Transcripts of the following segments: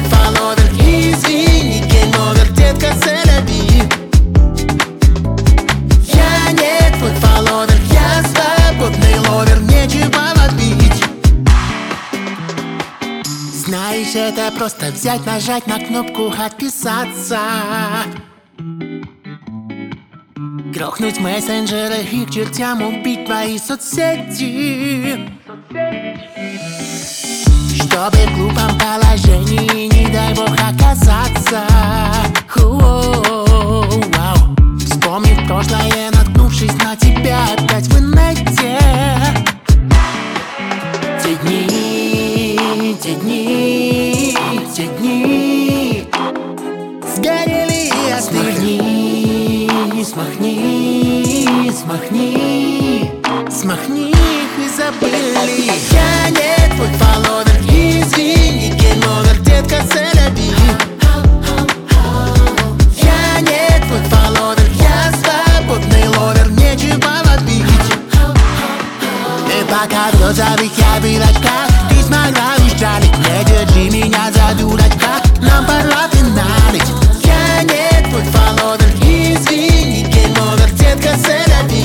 твой фолловер, извини, гейм овер, детка, сэляби. Я не твой фолловер, я свободный ловер, нечего отбить. Знаешь, это просто взять, нажать на кнопку «Отписаться», грохнуть мессенджеры и к чертям убить твои соцсети. Чтобы в глупом положении, не дай бог, оказаться. Вспомнив прошлое, наткнувшись на тебя опять в инете. Те дни, те дни, те дни сгорели и остыли. Смахни, смахни, смахни их и забыли. Я не твой фолловер, извини, гейм овер, детка, сэляби. Я не твой фолловер, я свободный ловер, нечего отбить. И пока в розовых я в очках, ты смогла ужалить. Не держи меня за дурачка, нам пора финалить. Я не твой фолловер, извини, гейм овер, детка, сэляби.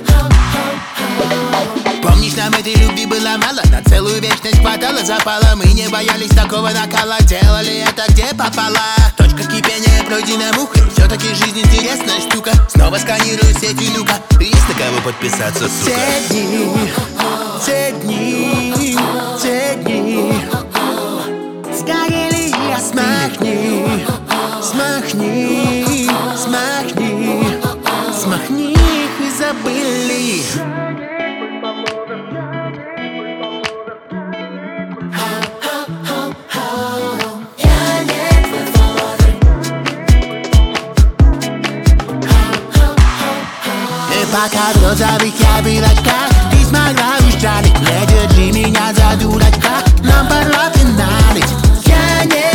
Помнишь, нам этой любви было мало, на целую вечность хватало запала. Мы не боялись такого накала, делали это где попало. Точка кипения пройдена мухой, все-таки жизнь интересная штука. Снова сканирую сети люка, есть на кого подписаться, сука. Те дни, те дни, те дни сгорели и смахни, смахни, смахни, смахни их и забыли. Пока в розовых я в очках, ты смогла ужалить. Не держи меня за дурачка, нам пора финалить. Я не